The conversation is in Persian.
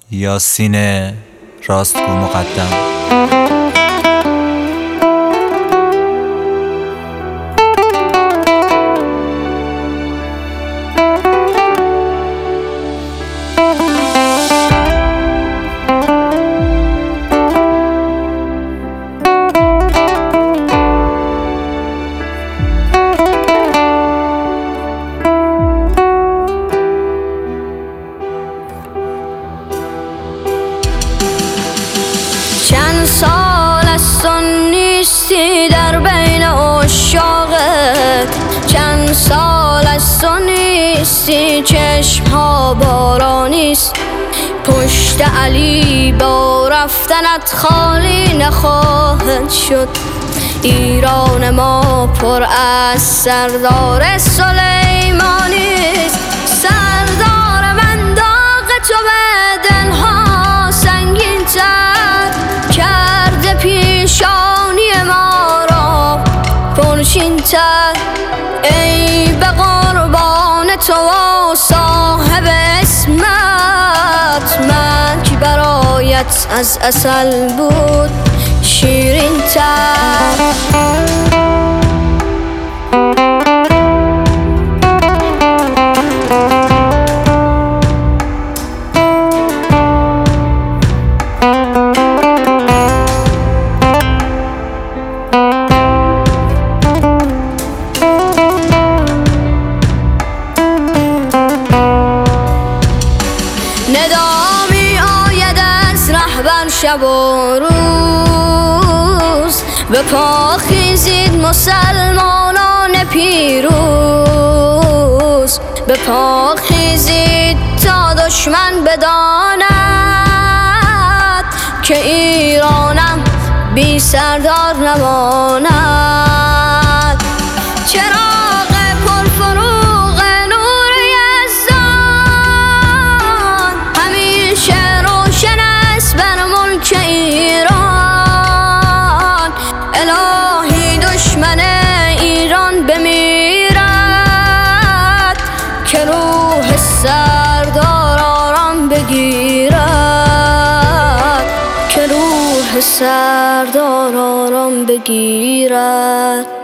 یاسین راستگو مقدم. چند سال است و نیستی در بین عشاقت، چند سال است و نیستی چشمها بارانیست. پشت علی با رفتنت خالی نخواهد شد. ایران ما پر از سردار سلیمانیست. سردار من داغ تو به دلها سنگین تر کرده، پیشانی ما را پرچین تر. ای به قربان تو و صاحب اسمت، مرگ برایت از عسل بود شیرین تر. ندا می آید از رهبر شب و روز، به پا خیزید مسلمانان پیروز. به پا خیزید تا دشمن بداند که ایرانم بی سردار نماند. چراغ پرفروغ نور یزدان همیشه روشن است بر ملک ایران. الهی دشمن ایران بمیرد که روح سردار آرام بگیرد، که روح سردار آرام بگیرد.